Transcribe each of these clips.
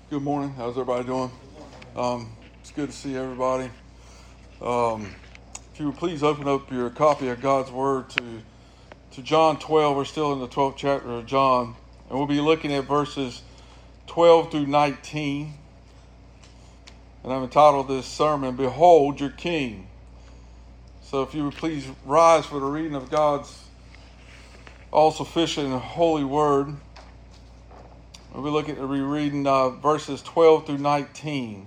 Good morning. How's everybody doing? It's good to see everybody. If you would please open up your copy of God's Word to John 12. We're still in the 12th chapter of John, and we'll be looking at verses 12 through 19. And I've entitled this sermon, Behold Your King. So if you would please rise for the reading of God's all-sufficient and holy Word. We'll be rereading verses 12 through 19.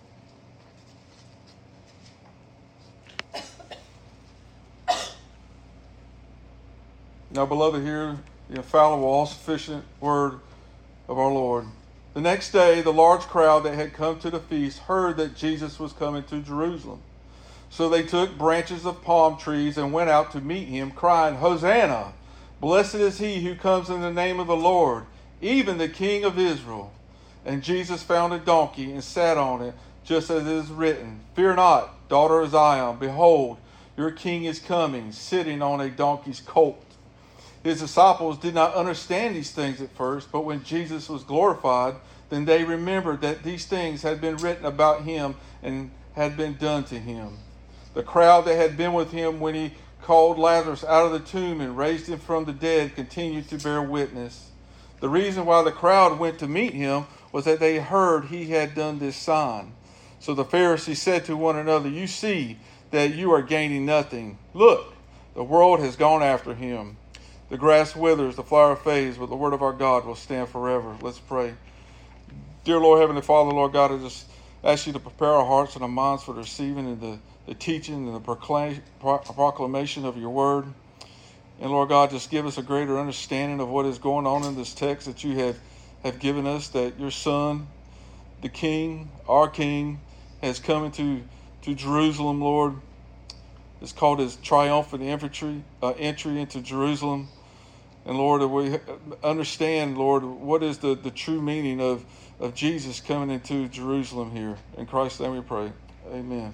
Now, beloved, hear the infallible, all-sufficient word of our Lord. The next day, the large crowd that had come to the feast heard that Jesus was coming to Jerusalem. So they took branches of palm trees and went out to meet him, crying, Hosanna! Blessed is he who comes in the name of the Lord, even the King of Israel. And Jesus found a donkey and sat on it, just as it is written, Fear not, daughter of Zion, behold, your king is coming, sitting on a donkey's colt. His disciples did not understand these things at first, but when Jesus was glorified, then they remembered that these things had been written about him and had been done to him. The crowd that had been with him when he called Lazarus out of the tomb and raised him from the dead continued to bear witness. The reason why the crowd went to meet him was that they heard he had done this sign. So the Pharisees said to one another, You see that you are gaining nothing. Look, the world has gone after him. The grass withers, the flower fades, but the word of our God will stand forever. Let's pray. Dear Lord, Heavenly Father, Lord God, I just ask you to prepare our hearts and our minds for the receiving and the teaching and the proclamation of your word. And Lord God, just give us a greater understanding of what is going on in this text that you have given us, that your Son, the King, our King, has come into Jerusalem, Lord. It's called his triumphant entry into Jerusalem. And Lord, we understand, Lord, what is the true meaning of Jesus coming into Jerusalem here. In Christ's name we pray. Amen.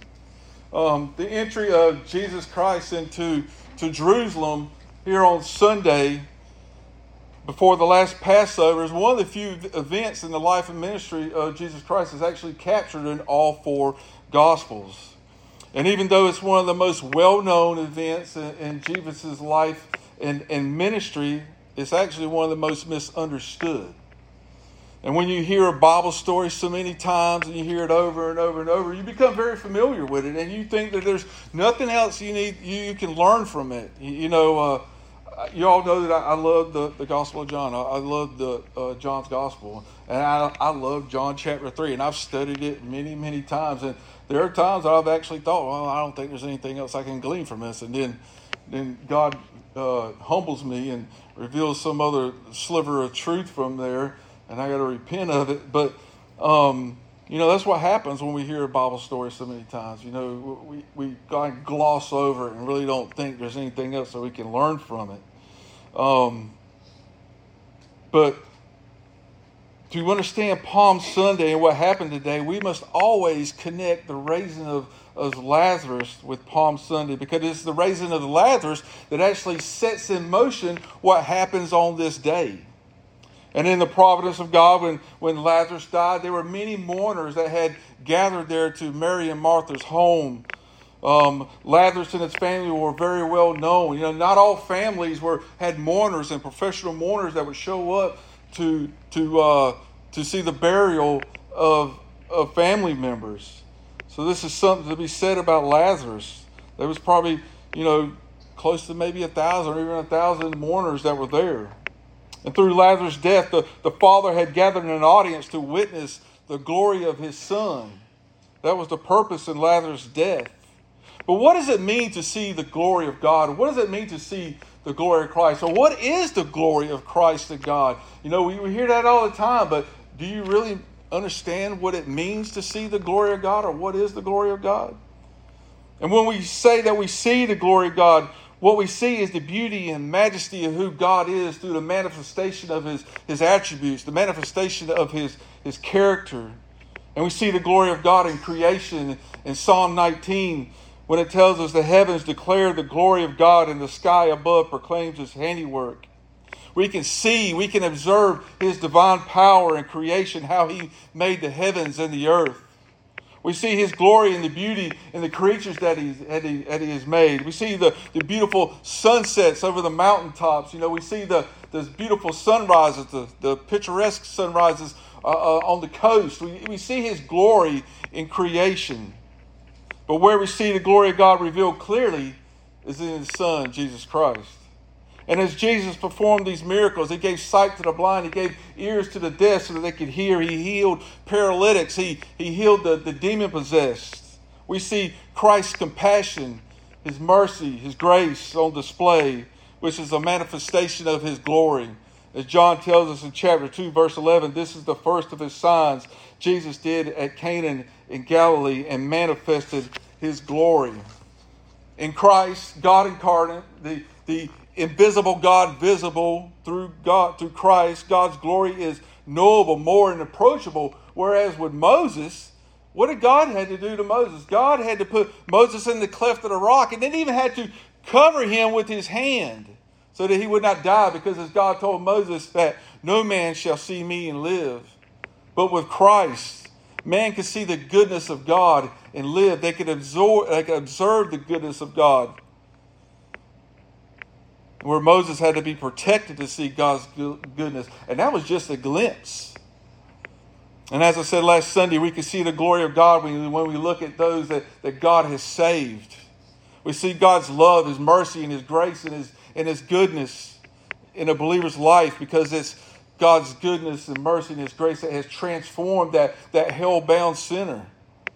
The entry of Jesus Christ into Jerusalem here on Sunday before the last Passover is one of the few events in the life and ministry of Jesus Christ that's actually captured in all four Gospels. And even though it's one of the most well-known events in Jesus' life and ministry, it's actually one of the most misunderstood. And when you hear a Bible story so many times and you hear it over and over and over, you become very familiar with it, and you think that there's nothing else you can learn from it. You all know that I love the Gospel of John. I love John's Gospel, and I love John chapter 3, and I've studied it many, many times. And there are times that I've actually thought, well, I don't think there's anything else I can glean from this. And then God humbles me and reveals some other sliver of truth from there, and I got to repent of it. But that's what happens when we hear a Bible story so many times. We gloss over it and really don't think there's anything else that we can learn from it. But to understand Palm Sunday and what happened today, we must always connect the raising of Lazarus with Palm Sunday, because it's the raising of Lazarus that actually sets in motion what happens on this day. And in the providence of God, when Lazarus died, there were many mourners that had gathered there to Mary and Martha's home. Lazarus and his family were very well known. Not all families had mourners and professional mourners that would show up to see the burial of family members. So this is something to be said about Lazarus. There was probably, close to maybe 1,000 or even 1,000 mourners that were there. And through Lazarus' death, the Father had gathered an audience to witness the glory of his Son. That was the purpose in Lazarus' death. But what does it mean to see the glory of God? What does it mean to see the glory of Christ? So what is the glory of Christ to God? We hear that all the time, but do you really understand what it means to see the glory of God, or what is the glory of God? And when we say that we see the glory of God, what we see is the beauty and majesty of who God is through the manifestation of his attributes, the manifestation of his character. And we see the glory of God in creation in Psalm 19, when it tells us the heavens declare the glory of God and the sky above proclaims his handiwork. we can see, we can observe his divine power in creation, how he made the heavens and the earth. We see his glory and the beauty in the creatures that he has made. We see the beautiful sunsets over the mountaintops. We see those beautiful sunrises, the picturesque sunrises on the coast. We see his glory in creation. But where we see the glory of God revealed clearly is in his Son, Jesus Christ. And as Jesus performed these miracles, he gave sight to the blind, he gave ears to the deaf so that they could hear. He healed paralytics, he healed the demon-possessed. We see Christ's compassion, his mercy, his grace on display, which is a manifestation of his glory. As John tells us in chapter 2, verse 11, this is the first of his signs Jesus did at Cana in Galilee and manifested his glory. In Christ, God incarnate, the invisible God visible through Christ, God's glory is knowable, more and approachable. Whereas with Moses, what did God have to do to Moses? God had to put Moses in the cleft of the rock and then even had to cover him with his hand so that he would not die, because as God told Moses that no man shall see me and live. But with Christ, man could see the goodness of God and live. They could observe the goodness of God. Where Moses had to be protected to see God's goodness. And that was just a glimpse. And as I said last Sunday, we can see the glory of God when we look at those that God has saved. We see God's love, his mercy, and his grace, and his goodness in a believer's life, because it's God's goodness and mercy and his grace that has transformed that hell-bound sinner.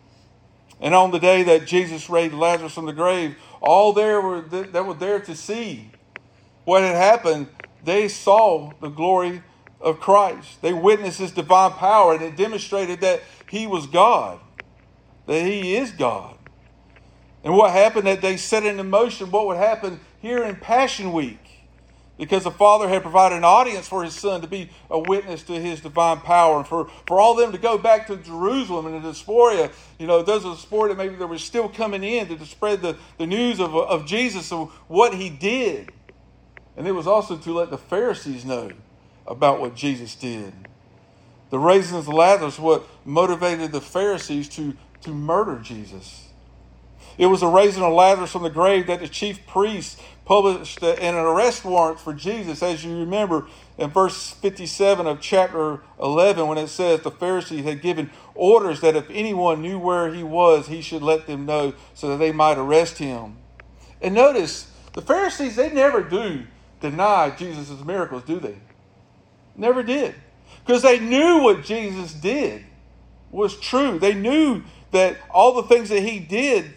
And on the day that Jesus raised Lazarus from the grave, all that were there to see what had happened, they saw the glory of Christ. They witnessed his divine power, and it demonstrated that he was God, that he is God. And what happened, that they set it in motion what would happen here in Passion Week, because the Father had provided an audience for his Son to be a witness to his divine power, and for all them to go back to Jerusalem and the diaspora. Those of the diaspora that maybe they were still coming in to spread the news of Jesus and what he did. And it was also to let the Pharisees know about what Jesus did. The raising of Lazarus, what motivated the Pharisees to murder Jesus. It was the raising of Lazarus from the grave that the chief priests published an arrest warrant for Jesus. As you remember in verse 57 of chapter 11, when it says the Pharisees had given orders that if anyone knew where he was, he should let them know so that they might arrest him. And notice, the Pharisees, they never do deny Jesus' miracles, do they? Never did. Because they knew what Jesus did was true. They knew that all the things that he did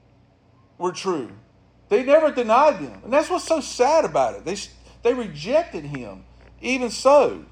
were true. They never denied them. And that's what's so sad about it. They rejected him, even so.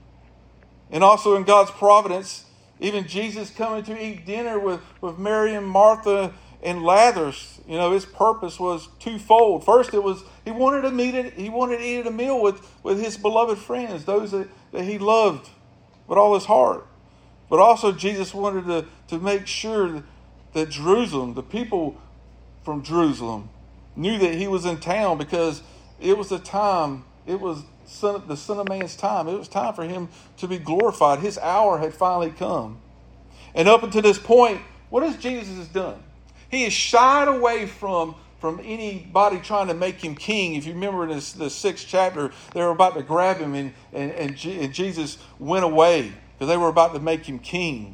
And also in God's providence, even Jesus coming to eat dinner with Mary and Martha and Lazarus, his purpose was twofold. First, it was he wanted to eat a meal with his beloved friends, those that he loved with all his heart. But also Jesus wanted to make sure that Jerusalem, the people from Jerusalem, knew that he was in town, because it was the time, it was the Son of Man's time. It was time for him to be glorified. His hour had finally come. And up until this point, what has Jesus done? He has shied away from anybody trying to make him king. If you remember in the 6th chapter, they were about to grab him, and Jesus went away because they were about to make him king.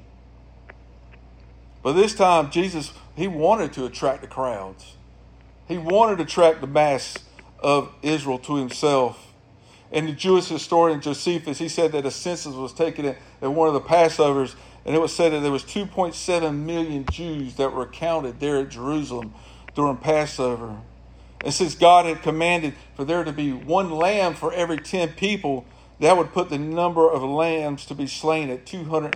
But this time, Jesus, he wanted to attract the crowds. He wanted to attract the mass of Israel to himself. And the Jewish historian Josephus, he said that a census was taken at one of the Passovers, and it was said that there was 2.7 million Jews that were counted there at Jerusalem during Passover. And since God had commanded for there to be one lamb for every 10 people, that would put the number of lambs to be slain at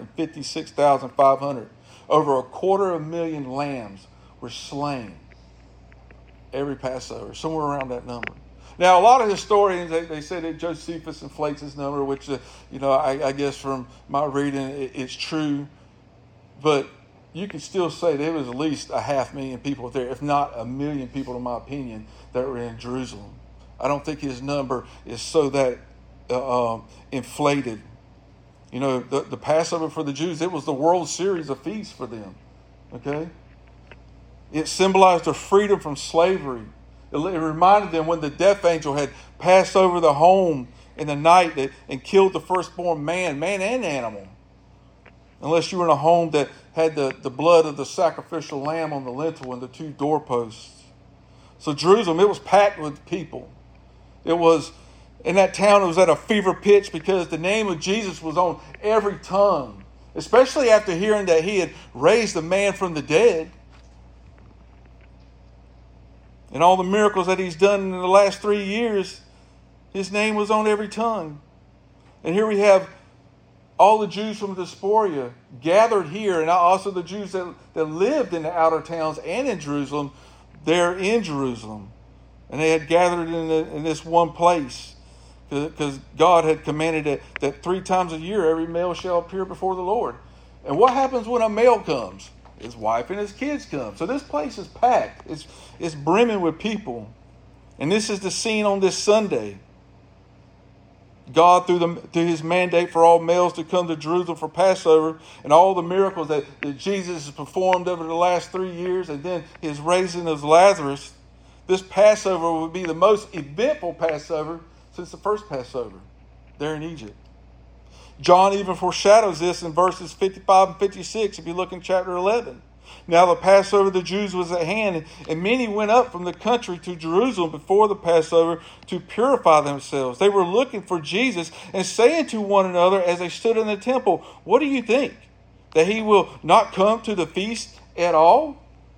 256,500. Over 250,000 lambs were slain every Passover, somewhere around that number. Now, a lot of historians, they say that Josephus inflates his number, which, I guess from my reading, it's true. But you can still say there was at least 500,000 people there, if not 1 million people, in my opinion, that were in Jerusalem. I don't think his number is so that inflated. You know, the Passover for the Jews, it was the World Series of feasts for them. Okay? It symbolized their freedom from slavery. It reminded them when the death angel had passed over the home in the night and killed the firstborn man and animal. Unless you were in a home that had the blood of the sacrificial lamb on the lintel and the two doorposts. So Jerusalem, it was packed with people. It was, in that town, it was at a fever pitch because the name of Jesus was on every tongue. Especially after hearing that he had raised a man from the dead. And all the miracles that he's done in the last 3 years, his name was on every tongue. And here we have all the Jews from the diaspora gathered here, and also the Jews that lived in the outer towns and in Jerusalem, they're in Jerusalem. And they had gathered in this one place because God had commanded that 3 times a year every male shall appear before the Lord. And what happens when a male comes? His wife and his kids come. So this place is packed. It's brimming with people. And this is the scene on this Sunday. God, through his mandate for all males to come to Jerusalem for Passover and all the miracles that Jesus has performed over the last 3 years, and then his raising of Lazarus, this Passover would be the most eventful Passover since the first Passover there in Egypt. John even foreshadows this in verses 55 and 56 if you look in chapter 11. Now the Passover of the Jews was at hand, and many went up from the country to Jerusalem before the Passover to purify themselves. They were looking for Jesus and saying to one another as they stood in the temple, "What do you think? That he will not come to the feast at all?"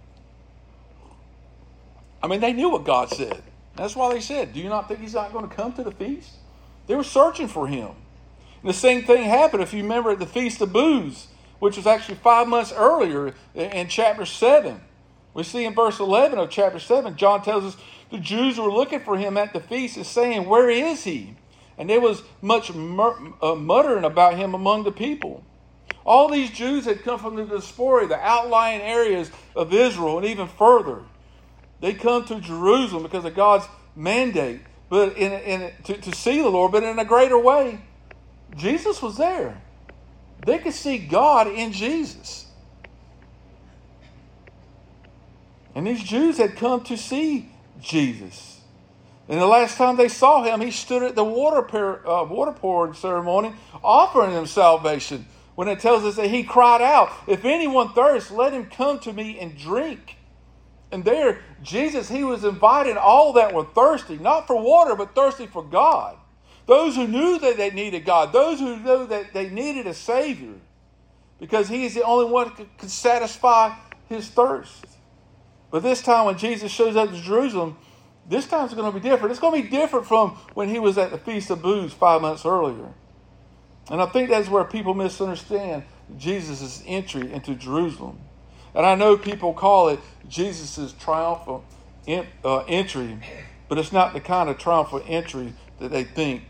I mean, they knew what God said. That's why they said, "Do you not think he's not going to come to the feast?" They were searching for him. And the same thing happened, if you remember, at the Feast of Booths, which was actually 5 months earlier in chapter 7. We see in verse 11 of chapter 7, John tells us the Jews were looking for him at the feast and saying, "Where is he?" And there was much muttering about him among the people. All these Jews had come from the diaspora, the outlying areas of Israel, and even further. They come to Jerusalem because of God's mandate, but to see the Lord, but in a greater way. Jesus was there. They could see God in Jesus. And these Jews had come to see Jesus. And the last time they saw him, he stood at the water pouring ceremony, offering them salvation. When it tells us that he cried out, "If anyone thirsts, let him come to me and drink." And there, Jesus, he was inviting all that were thirsty, not for water, but thirsty for God. Those who knew that they needed God. Those who knew that they needed a Savior. Because he is the only one who could satisfy his thirst. But this time when Jesus shows up to Jerusalem, this time it's going to be different. It's going to be different from when he was at the Feast of Booths 5 months earlier. And I think that's where people misunderstand Jesus' entry into Jerusalem. And I know people call it Jesus' triumphal entry, but it's not the kind of triumphal entry that they think.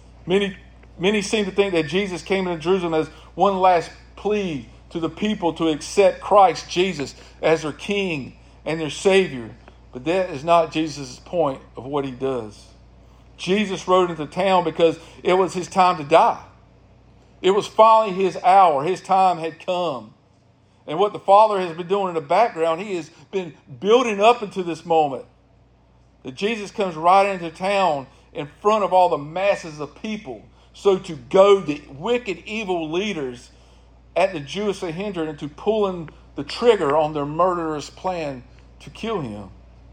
Many seem to think that Jesus came into Jerusalem as one last plea to the people to accept Christ Jesus as their King and their Savior. But that is not Jesus' point of what he does. Jesus rode into town because it was his time to die. It was finally his hour. His time had come. And what the Father has been doing in the background, he has been building up into this moment. That Jesus comes right into town in front of all the masses of people, so to goad the wicked, evil leaders at the Jewish Sanhedrin into pulling the trigger on their murderous plan to kill him.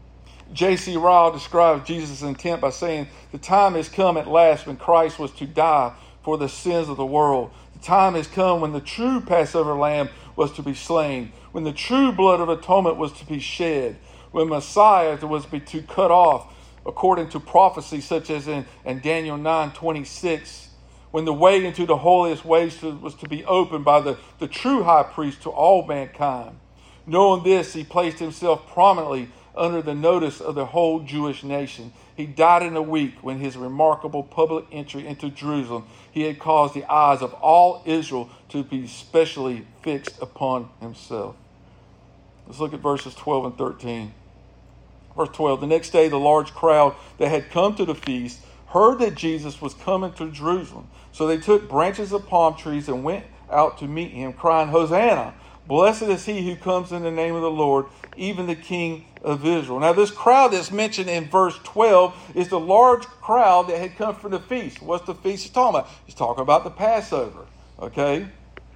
J.C. Ryle describes Jesus' intent by saying, "The time has come at last when Christ was to die for the sins of the world. The time has come when the true Passover lamb was to be slain, when the true blood of atonement was to be shed, when Messiah was to cut off, according to prophecy such as in Daniel 9:26, when the way into the holiest ways was to be opened by the true high priest to all mankind. Knowing this, he placed himself prominently under the notice of the whole Jewish nation. He died in a week when his remarkable public entry into Jerusalem, he had caused the eyes of all Israel to be specially fixed upon himself." Let's look at verses 12 and 13. Verse 12, "The next day the large crowd that had come to the feast heard that Jesus was coming to Jerusalem. So they took branches of palm trees and went out to meet him, crying, Hosanna! Blessed is he who comes in the name of the Lord, even the King of Israel. Now this crowd that's mentioned in verse 12 is the large crowd that had come from the feast. What's the feast he's talking about? He's talking about the Passover. Okay?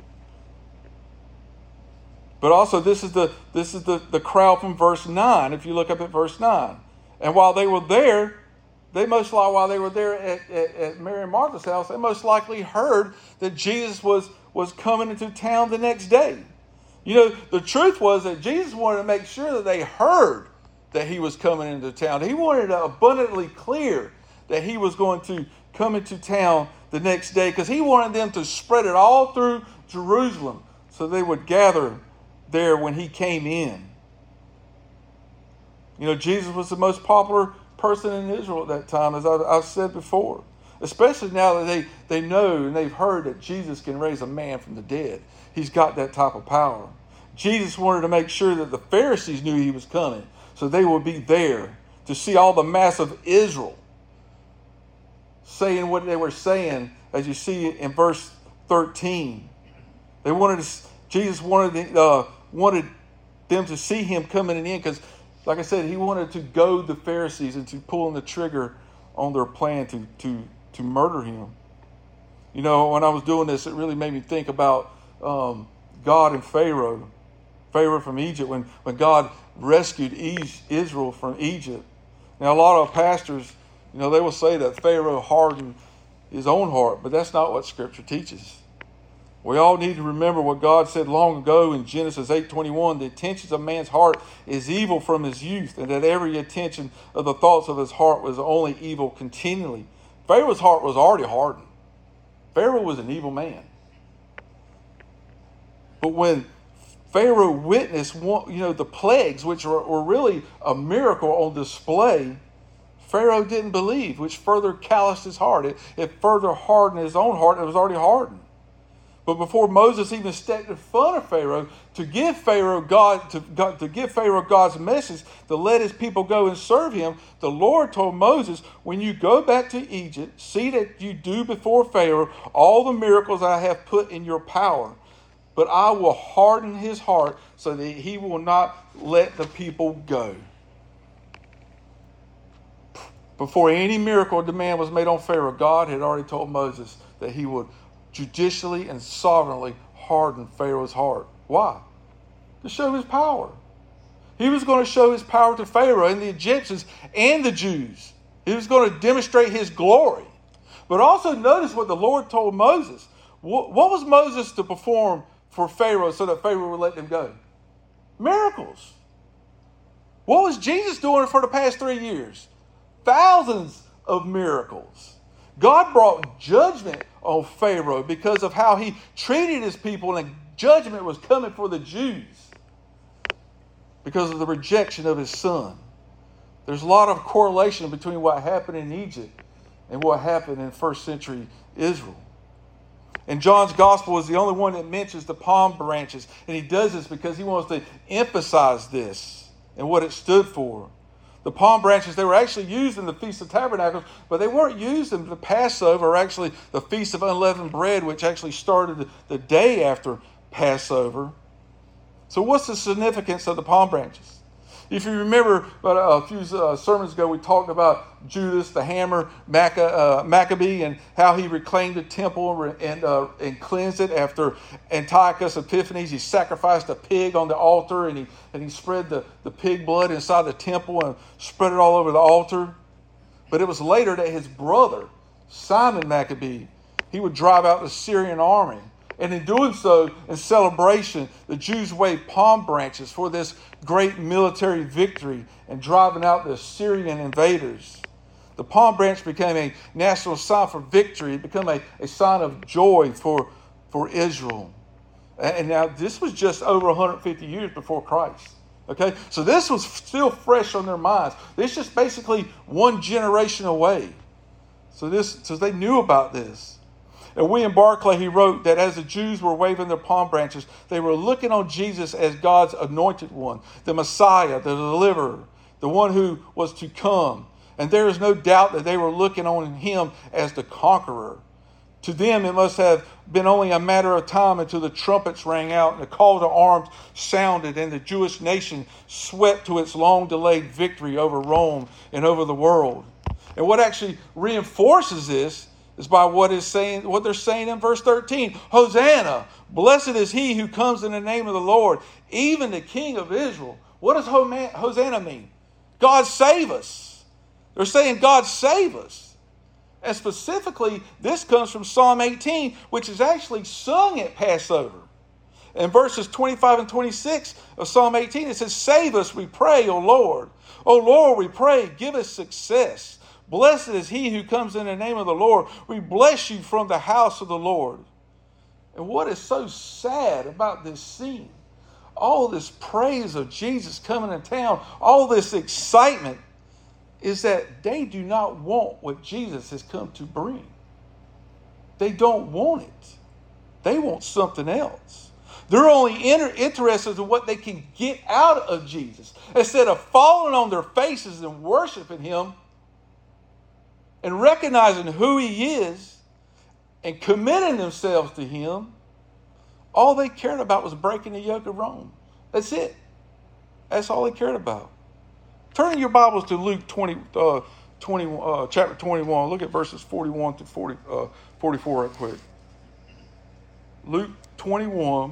But also this is the crowd from verse 9, if you look up at verse 9. And while they were there, while they were there at Mary and Martha's house, they most likely heard that Jesus was coming into town the next day. You know, the truth was that Jesus wanted to make sure that they heard that he was coming into town. He wanted it abundantly clear that he was going to come into town the next day, because he wanted them to spread it all through Jerusalem so they would gather there when he came in. You know, Jesus was the most popular person in Israel at that time, as I've said before. Especially now that they know and they've heard that Jesus can raise a man from the dead. He's got that type of power. Jesus wanted to make sure that the Pharisees knew he was coming, so they would be there to see all the mass of Israel saying what they were saying, as you see in verse 13. Jesus wanted them to see him coming in, because, like I said, he wanted to goad the Pharisees into pulling the trigger on their plan to murder him. You know, when I was doing this, it really made me think about God and Pharaoh from Egypt, when God rescued Israel from Egypt. Now, a lot of pastors, you know, they will say that Pharaoh hardened his own heart, but that's not what Scripture teaches. We all need to remember what God said long ago in Genesis 8:21. The intentions of man's heart is evil from his youth, and that every intention of the thoughts of his heart was only evil continually. Pharaoh's heart was already hardened. Pharaoh was an evil man. But when Pharaoh witnessed, the plagues, which were really a miracle on display, Pharaoh didn't believe, which further calloused his heart. It further hardened his own heart. It was already hardened. But before Moses even stepped in front of Pharaoh to give Pharaoh God's message to let his people go and serve him, the Lord told Moses, when you go back to Egypt, see that you do before Pharaoh all the miracles I have put in your power. But I will harden his heart so that he will not let the people go. Before any miracle or demand was made on Pharaoh, God had already told Moses that he would judicially and sovereignly harden Pharaoh's heart. Why? To show his power. He was going to show his power to Pharaoh and the Egyptians and the Jews. He was going to demonstrate his glory. But also notice what the Lord told Moses. What was Moses to perform for Pharaoh so that Pharaoh would let them go? Miracles. What was Jesus doing for the past 3 years? Thousands of miracles. God brought judgment on Pharaoh because of how he treated his people, and judgment was coming for the Jews because of the rejection of his son. There's a lot of correlation between what happened in Egypt and what happened in first century Israel. And John's gospel is the only one that mentions the palm branches. And he does this because he wants to emphasize this and what it stood for. The palm branches, they were actually used in the Feast of Tabernacles, but they weren't used in the Passover, or actually the Feast of Unleavened Bread, which actually started the day after Passover. So what's the significance of the palm branches? If you remember, a few sermons ago, we talked about Judas, the hammer Maccabee, and how he reclaimed the temple and cleansed it after Antiochus Epiphanes. He sacrificed a pig on the altar, and he spread the pig blood inside the temple and spread it all over the altar. But it was later that his brother, Simon Maccabee, he would drive out the Syrian army. And in doing so, in celebration, the Jews waved palm branches for this great military victory and driving out the Syrian invaders. The palm branch became a national sign for victory. It became a sign of joy for Israel. And now this was just over 150 years before Christ. Okay, so this was still fresh on their minds. It's just basically one generation away. So they knew about this. And William Barclay, he wrote that as the Jews were waving their palm branches, they were looking on Jesus as God's anointed one, the Messiah, the deliverer, the one who was to come. And there is no doubt that they were looking on him as the conqueror. To them, it must have been only a matter of time until the trumpets rang out and the call to arms sounded and the Jewish nation swept to its long-delayed victory over Rome and over the world. And what actually reinforces this is by what they're saying in verse 13. Hosanna, blessed is he who comes in the name of the Lord, even the King of Israel. What does Hosanna mean? God save us. They're saying, God save us. And specifically, this comes from Psalm 18, which is actually sung at Passover. In verses 25 and 26 of Psalm 18, it says, save us, we pray, O Lord. O Lord, we pray, give us success. Blessed is he who comes in the name of the Lord. We bless you from the house of the Lord. And what is so sad about this scene, all this praise of Jesus coming in town, all this excitement, is that they do not want what Jesus has come to bring. They don't want it. They want something else. They're only interested in what they can get out of Jesus. Instead of falling on their faces and worshiping him and recognizing who he is and committing themselves to him, all they cared about was breaking the yoke of Rome. That's it. That's all they cared about. Turn in your Bibles to Luke chapter 21. Look at verses 41 to 44 right quick. Luke 21.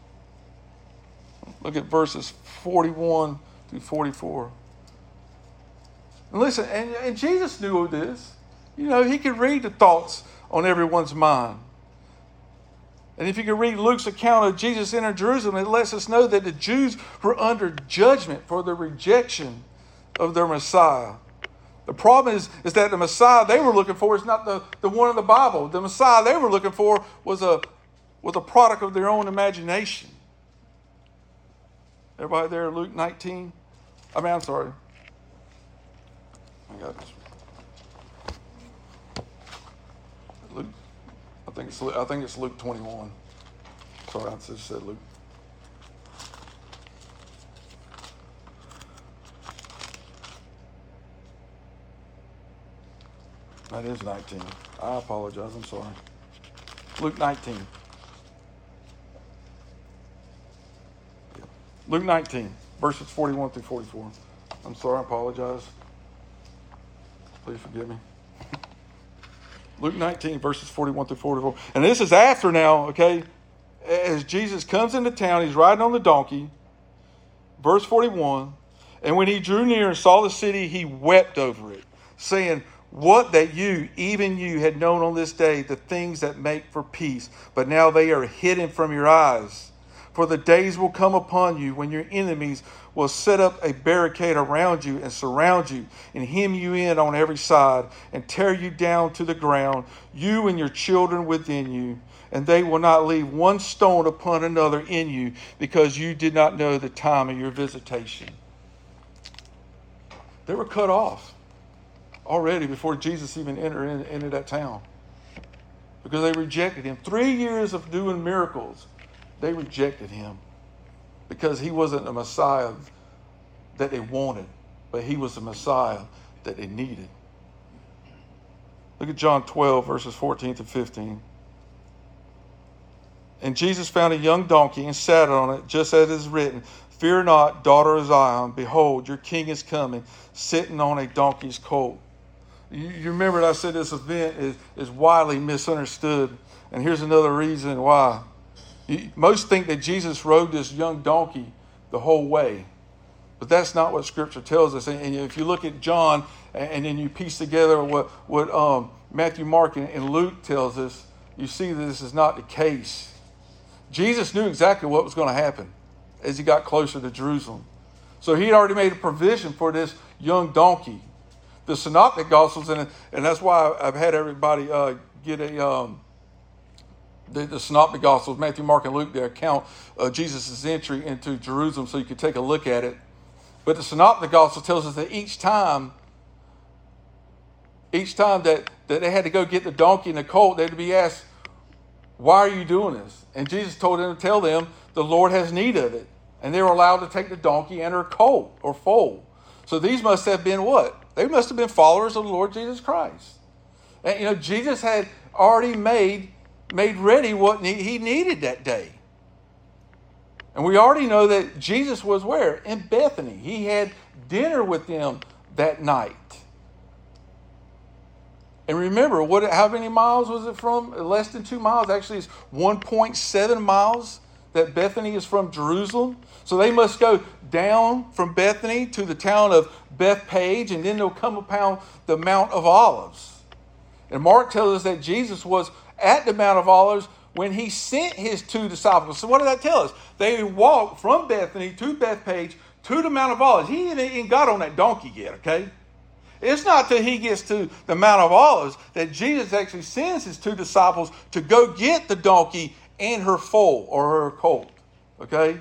Look at verses 41 to 44. And listen, and Jesus knew this. You know, he could read the thoughts on everyone's mind. And if you can read Luke's account of Jesus entering Jerusalem, it lets us know that the Jews were under judgment for the rejection of their Messiah. The problem is that the Messiah they were looking for is not the one in the Bible. The Messiah they were looking for was a product of their own imagination. Everybody there, Luke 19? I'm sorry. I got this. Luke, I think it's Luke 21. Sorry, I just said Luke. That is 19. I apologize. I'm sorry. Luke 19. Luke 19, verses 41 through 44. I'm sorry. I apologize. Please forgive me. Luke 19, verses 41 through 44. And this is after now, okay, as Jesus comes into town, he's riding on the donkey. Verse 41. And when he drew near and saw the city, he wept over it, saying, what that you, even you, had known on this day, the things that make for peace, but now they are hidden from your eyes. For the days will come upon you when your enemies will set up a barricade around you and surround you and hem you in on every side and tear you down to the ground, you and your children within you. And they will not leave one stone upon another in you because you did not know the time of your visitation. They were cut off already before Jesus even entered into that town because they rejected him. 3 years of doing miracles, they rejected him because he wasn't the Messiah that they wanted, but he was the Messiah that they needed. Look at John 12, verses 14 to 15. And Jesus found a young donkey and sat on it, just as it is written, fear not, daughter of Zion, behold, your king is coming, sitting on a donkey's colt. You remember I said this event is widely misunderstood. And here's another reason why. Most think that Jesus rode this young donkey the whole way. But that's not what Scripture tells us. And if you look at John and then you piece together what Matthew, Mark, and Luke tells us, you see that this is not the case. Jesus knew exactly what was going to happen as he got closer to Jerusalem. So he had already made a provision for this young donkey. The Synoptic Gospels, and that's why I've had everybody get the Synoptic Gospels, Matthew, Mark, and Luke, their account of Jesus' entry into Jerusalem so you could take a look at it. But the Synoptic Gospel tells us that each time that they had to go get the donkey and the colt, they had to be asked, why are you doing this? And Jesus told them to tell them the Lord has need of it. And they were allowed to take the donkey and her colt or foal. So these must have been what? They must have been followers of the Lord Jesus Christ. And, Jesus had already made ready what he needed that day. And we already know that Jesus was where? In Bethany. He had dinner with them that night. And remember, how many miles was it from? Less than 2 miles. Actually, it's 1.7 miles that Bethany is from Jerusalem. So they must go down from Bethany to the town of Bethpage, and then they'll come upon the Mount of Olives. And Mark tells us that Jesus was at the Mount of Olives when he sent his 2 disciples. So what did that tell us? They walked from Bethany to Bethpage to the Mount of Olives. He ain't even got on that donkey yet, okay? It's not till he gets to the Mount of Olives that Jesus actually sends his 2 disciples to go get the donkey and her foal or her colt, okay?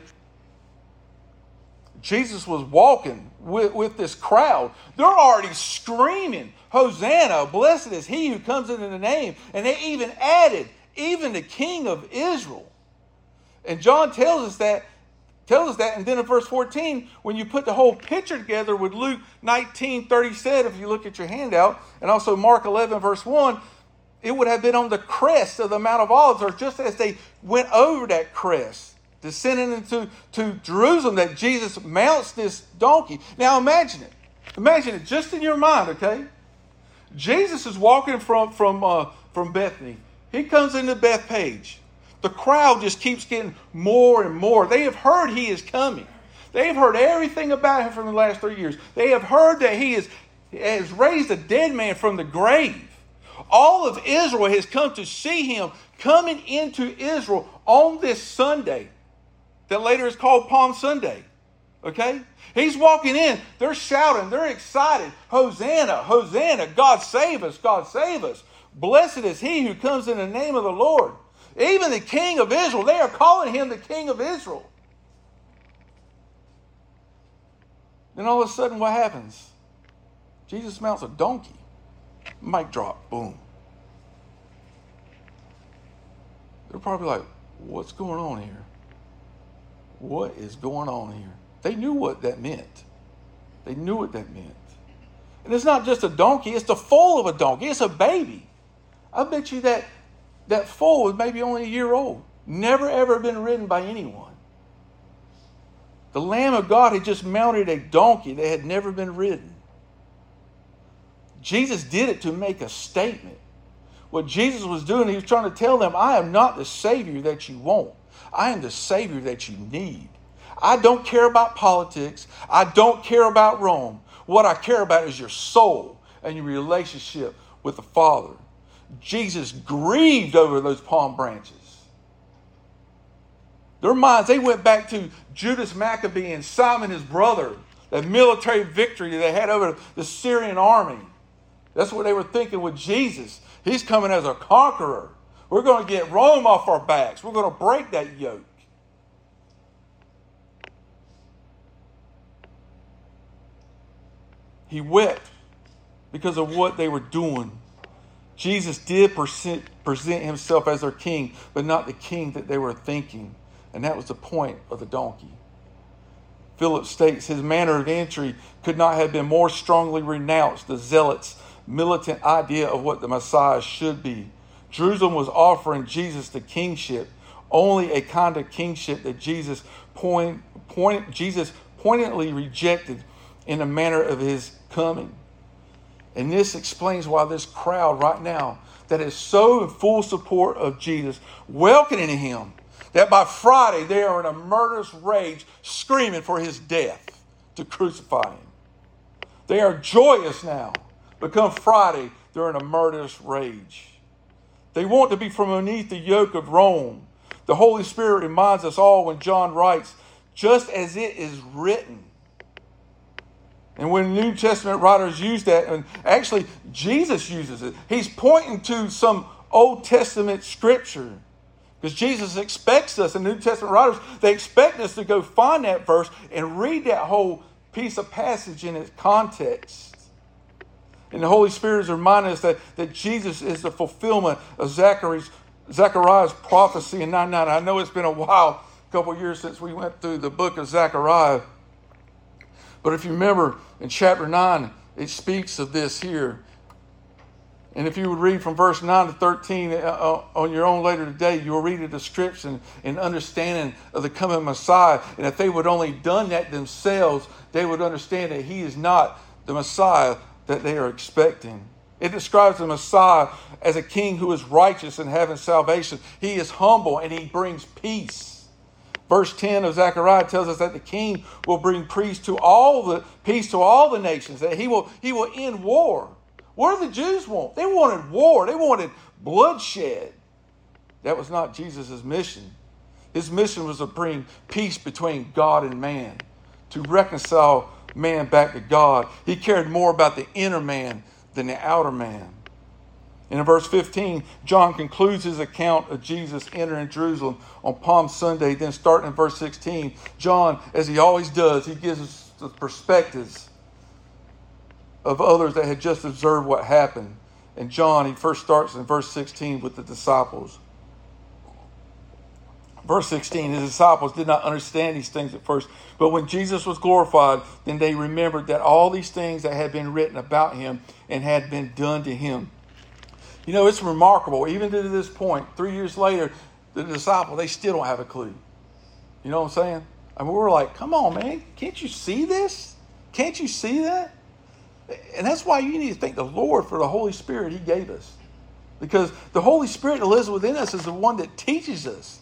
Jesus was walking with this crowd. They're already screaming, Hosanna, blessed is he who comes in the name. And they even added, even the King of Israel. And John tells us that. And then in verse 14, when you put the whole picture together with Luke 19:37, if you look at your handout, and also Mark 11, verse 1, it would have been on the crest of the Mount of Olives, or just as they went over that crest, descending into Jerusalem, that Jesus mounts this donkey. Now imagine it. Imagine it just in your mind, okay? Jesus is walking from Bethany. He comes into Bethpage. The crowd just keeps getting more and more. They have heard he is coming. They have heard everything about him from the last 3 years. They have heard that he has raised a dead man from the grave. All of Israel has come to see him coming into Israel on this Sunday that later is called Palm Sunday. Okay? He's walking in. They're shouting. They're excited. Hosanna, Hosanna. God save us. God save us. Blessed is he who comes in the name of the Lord. Even the King of Israel. They are calling him the King of Israel. Then all of a sudden, what happens? Jesus mounts a donkey. Mic drop. Boom. They're probably like, what's going on here? What is going on here? They knew what that meant. They knew what that meant. And it's not just a donkey. It's the foal of a donkey. It's a baby. I bet you that foal was maybe only a year old. Never, ever been ridden by anyone. The Lamb of God had just mounted a donkey that had never been ridden. Jesus did it to make a statement. What Jesus was doing, he was trying to tell them, I am not the Savior that you want. I am the Savior that you need. I don't care about politics. I don't care about Rome. What I care about is your soul and your relationship with the Father. Jesus grieved over those palm branches. Their minds, they went back to Judas Maccabee and Simon, his brother, that military victory that they had over the Syrian army. That's what they were thinking with Jesus. He's coming as a conqueror. We're going to get Rome off our backs. We're going to break that yoke. He wept because of what they were doing. Jesus did present himself as their king, but not the king that they were thinking. And that was the point of the donkey. Philip states his manner of entry could not have been more strongly renounced the zealots' militant idea of what the Messiah should be. Jerusalem was offering Jesus the kingship, only a kind of kingship that Jesus poignantly rejected in the manner of his coming. And this explains why this crowd right now that is so in full support of Jesus, welcoming him, that by Friday they are in a murderous rage, screaming for his death, to crucify him. They are joyous now. But come Friday, they're in a murderous rage. They want to be from beneath the yoke of Rome. The Holy Spirit reminds us all when John writes, just as it is written. And when New Testament writers use that, and actually Jesus uses it, he's pointing to some Old Testament scripture. Because Jesus expects us, and New Testament writers, they expect us to go find that verse and read that whole piece of passage in its context. And the Holy Spirit is reminding us that Jesus is the fulfillment of Zechariah's prophecy in 9:9. I know it's been a while, a couple of years since we went through the book of Zechariah. But if you remember in chapter 9, it speaks of this here. And if you would read from verse 9 to 13 on your own later today, you'll read a description and understanding of the coming Messiah. And if they would only done that themselves, they would understand that he is not the Messiah that they are expecting. It describes the Messiah as a king who is righteous and having salvation. He is humble and he brings peace. Verse 10 of Zechariah tells us that the king will bring peace to all the nations, that he will end war. What did the Jews want? They wanted war. They wanted bloodshed. That was not Jesus' mission. His mission was to bring peace between God and man, to reconcile man back to God. He cared more about the inner man than the outer man. And in verse 15, John concludes his account of Jesus entering Jerusalem on Palm Sunday. Then starting in verse 16, John, as he always does, he gives us the perspectives of others that had just observed what happened. And John, he first starts in verse 16 with the disciples. Verse 16, his disciples did not understand these things at first, but when Jesus was glorified, then they remembered that all these things that had been written about him and had been done to him. You know, it's remarkable. Even to this point, 3 years later, the disciples, they still don't have a clue. You know what I'm saying? I mean, we're like, come on, man. Can't you see this? Can't you see that? And that's why you need to thank the Lord for the Holy Spirit he gave us. Because the Holy Spirit that lives within us is the one that teaches us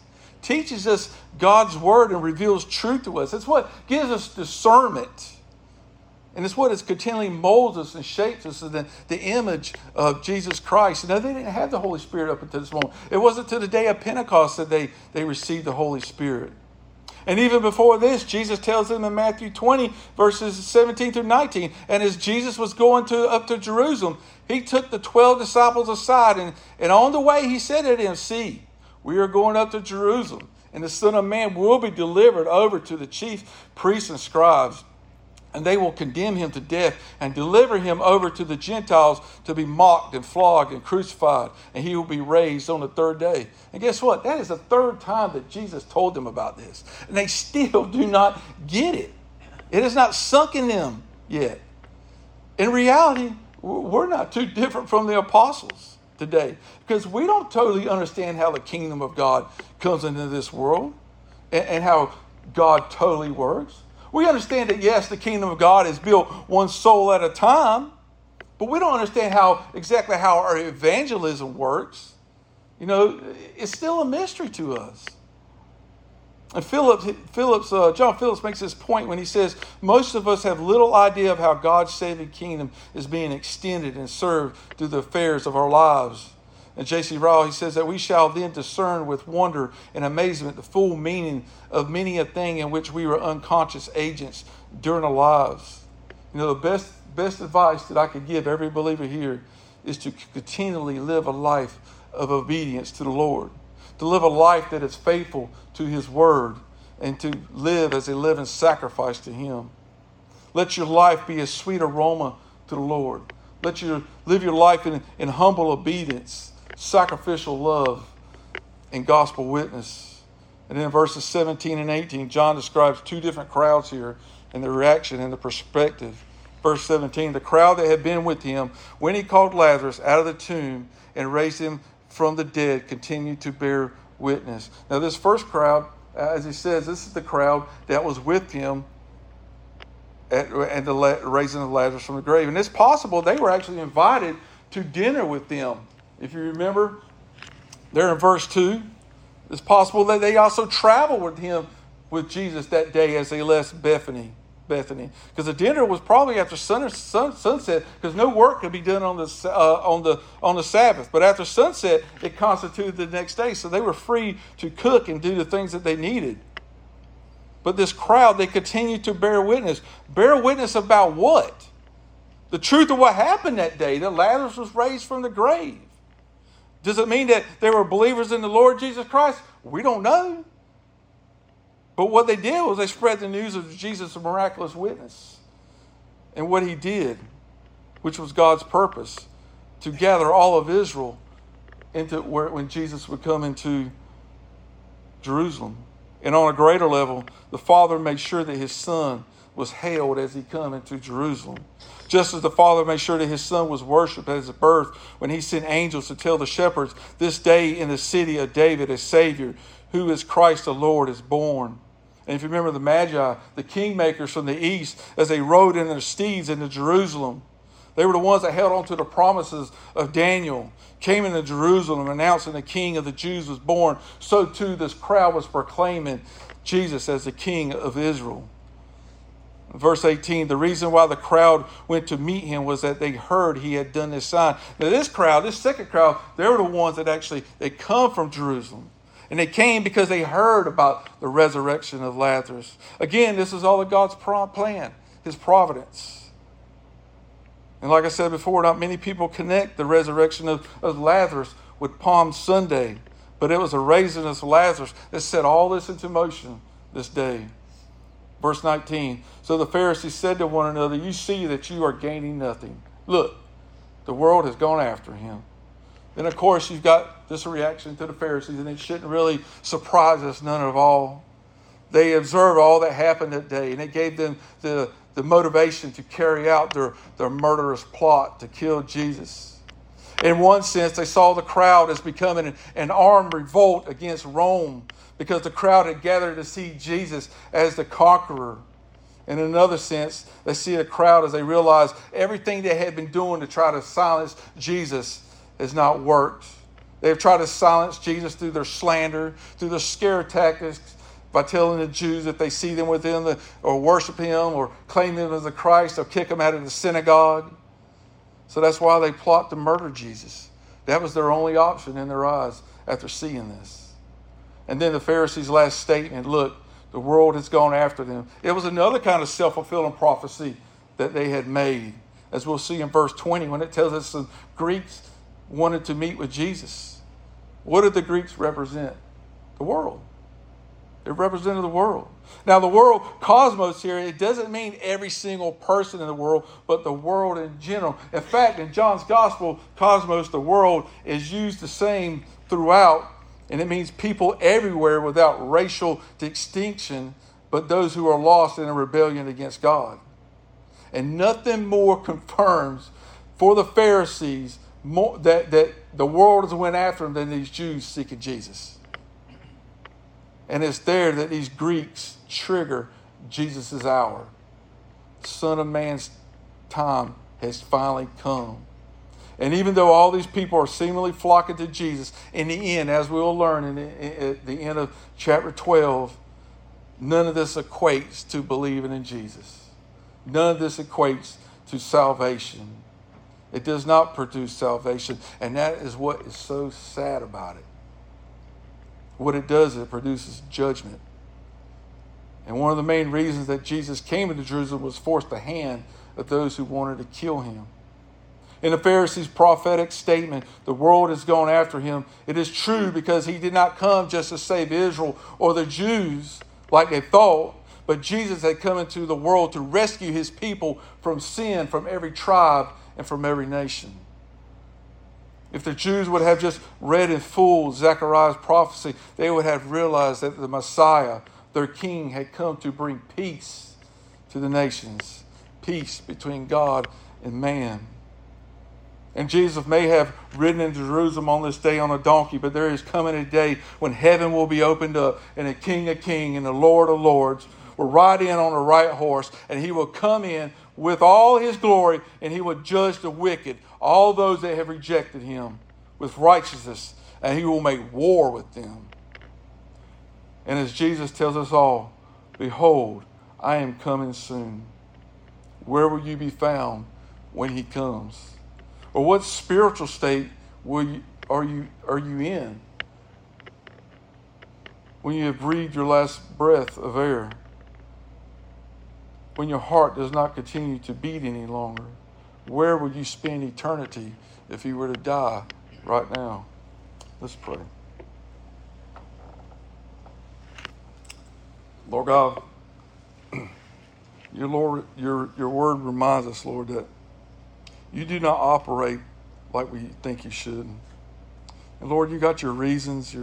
God's word and reveals truth to us. It's what gives us discernment. And it's what is continually molds us and shapes us in the image of Jesus Christ. You know, they didn't have the Holy Spirit up until this moment. It wasn't until the day of Pentecost that they received the Holy Spirit. And even before this, Jesus tells them in Matthew 20, verses 17 through 19, and as Jesus was going up to Jerusalem, he took the 12 disciples aside, and on the way he said to them, "See, we are going up to Jerusalem, and the Son of Man will be delivered over to the chief priests and scribes. And they will condemn him to death and deliver him over to the Gentiles to be mocked and flogged and crucified. And he will be raised on the third day." And guess what? That is the third time that Jesus told them about this. And they still do not get it. It has not sunk in them yet. In reality, we're not too different from the apostles today, because we don't totally understand how the kingdom of God comes into this world and how God totally works. We understand that, yes, the kingdom of God is built one soul at a time, but we don't understand exactly how our evangelism works. You know, it's still a mystery to us. And John Phillips makes this point when he says, most of us have little idea of how God's saving kingdom is being extended and served through the affairs of our lives. And J.C. Ryle, he says that we shall then discern with wonder and amazement the full meaning of many a thing in which we were unconscious agents during our lives. You know, the best advice that I could give every believer here is to continually live a life of obedience to the Lord, to live a life that is faithful to his word, and to live as a living sacrifice to him. Let your life be a sweet aroma to the Lord. Live your life in humble obedience, sacrificial love, and gospel witness. And then in verses 17 and 18, John describes two different crowds here and the reaction and the perspective. Verse 17, the crowd that had been with him when he called Lazarus out of the tomb and raised him from the dead continued to bear witness. Now this first crowd, as he says, this is the crowd that was with him at the raising of Lazarus from the grave. And it's possible they were actually invited to dinner with them. If you remember, there in verse 2, it's possible that they also traveled with Jesus that day as they left Bethany. Because the dinner was probably after sunset, because no work could be done on the Sabbath. But after sunset, it constituted the next day, so they were free to cook and do the things that they needed. But this crowd, they continued to bear witness. Bear witness about what? The truth of what happened that day, that Lazarus was raised from the grave. Does it mean that they were believers in the Lord Jesus Christ? We don't know. But what they did was they spread the news of Jesus' miraculous witness and what he did, which was God's purpose, to gather all of Israel when Jesus would come into Jerusalem. And on a greater level, the Father made sure that his Son was hailed as he come into Jerusalem. Just as the Father made sure that his Son was worshipped at his birth when he sent angels to tell the shepherds, this day in the city of David a Savior, who is Christ the Lord, is born. And if you remember the Magi, the kingmakers from the east, as they rode in their steeds into Jerusalem, they were the ones that held on to the promises of Daniel, came into Jerusalem announcing the King of the Jews was born. So too this crowd was proclaiming Jesus as the King of Israel. Verse 18, the reason why the crowd went to meet him was that they heard he had done this sign. Now this crowd, this second crowd, they were the ones that they come from Jerusalem. And they came because they heard about the resurrection of Lazarus. Again, this is all of God's plan, his providence. And like I said before, not many people connect the resurrection of Lazarus with Palm Sunday. But it was the raising of Lazarus that set all this into motion this day. Verse 19, so the Pharisees said to one another, you see that you are gaining nothing. Look, the world has gone after him. Then, of course, you've got this reaction to the Pharisees, and it shouldn't really surprise us none at all. They observed all that happened that day, and it gave them the motivation to carry out their murderous plot to kill Jesus. In one sense, they saw the crowd as becoming an armed revolt against Rome, because the crowd had gathered to see Jesus as the conqueror. In another sense, they see a crowd as they realize everything they had been doing to try to silence Jesus has not worked. They've tried to silence Jesus through their slander, through their scare tactics, by telling the Jews if they see them within or worship him or claim him as the Christ, they'll kick him out of the synagogue. So that's why they plot to murder Jesus. That was their only option in their eyes after seeing this. And then the Pharisees' last statement, look, the world has gone after them. It was another kind of self-fulfilling prophecy that they had made, as we'll see in verse 20 when it tells us some Greeks wanted to meet with Jesus. What did the Greeks represent? The world. They represented the world. Now the world, cosmos here, it doesn't mean every single person in the world, but the world in general. In fact, in John's gospel, cosmos, the world, is used the same throughout. And it means people everywhere without racial distinction, but those who are lost in a rebellion against God. And nothing more confirms for the Pharisees that the world has went after them than these Jews seeking Jesus. And it's there that these Greeks trigger Jesus' hour. The Son of Man's time has finally come. And even though all these people are seemingly flocking to Jesus, in the end, as we'll learn at the end of chapter 12, none of this equates to believing in Jesus. None of this equates to salvation. It does not produce salvation. And that is what is so sad about it. What it does is it produces judgment. And one of the main reasons that Jesus came into Jerusalem was forced the hand of those who wanted to kill him. In the Pharisees' prophetic statement, the world has gone after him. It is true because he did not come just to save Israel or the Jews like they thought, but Jesus had come into the world to rescue his people from sin, from every tribe and from every nation. If the Jews would have just read in full Zechariah's prophecy, they would have realized that the Messiah, their king, had come to bring peace to the nations, peace between God and man. And Jesus may have ridden into Jerusalem on this day on a donkey, but there is coming a day when heaven will be opened up and the King of Kings and the Lord of Lords will ride in on a right horse, and he will come in with all his glory, and he will judge the wicked, all those that have rejected him, with righteousness, and he will make war with them. And as Jesus tells us all, behold, I am coming soon. Where will you be found when he comes? Or what spiritual state are you in when you have breathed your last breath of air? When your heart does not continue to beat any longer? Where will you spend eternity if you were to die right now? Let's pray. Lord God, your word reminds us, Lord, that you do not operate like we think you should. And Lord, you got your reasons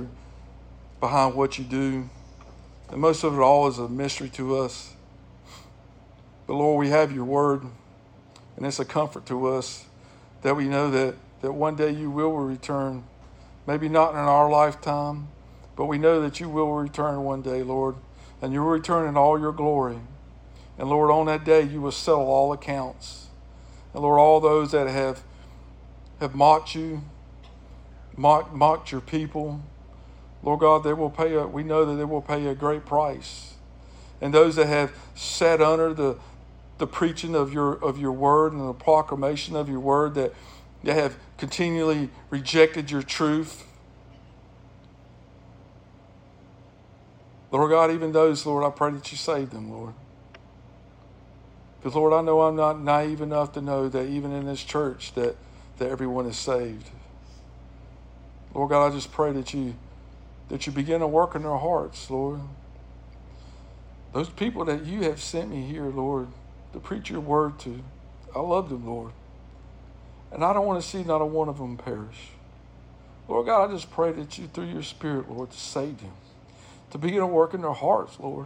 behind what you do. And most of it all is a mystery to us. But Lord, we have your word, and it's a comfort to us that we know that one day you will return. Maybe not in our lifetime, but we know that you will return one day, Lord, and you will return in all your glory. And Lord, on that day you will settle all accounts. And Lord, all those that have mocked you, mocked your people, Lord God, we know that they will pay a great price. And those that have sat under the preaching of your word and the proclamation of your word, that have continually rejected your truth, Lord God, even those, Lord, I pray that you save them, Lord. Because, Lord, I know I'm not naive enough to know that even in this church that everyone is saved. Lord God, I just pray that you begin to work in their hearts, Lord. Those people that you have sent me here, Lord, to preach your word to, I love them, Lord. And I don't want to see not a one of them perish. Lord God, I just pray that you, through your Spirit, Lord, to save them, to begin to work in their hearts, Lord.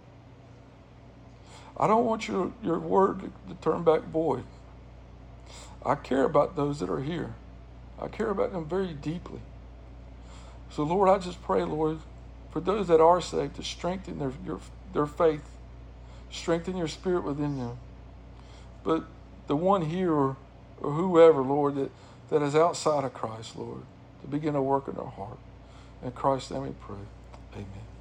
I don't want your word to turn back void. I care about those that are here. I care about them very deeply. So, Lord, I just pray, Lord, for those that are saved, to strengthen their faith, strengthen your spirit within them. But the one here or whoever, Lord, that is outside of Christ, Lord, to begin to work in their heart. In Christ's name we pray. Amen.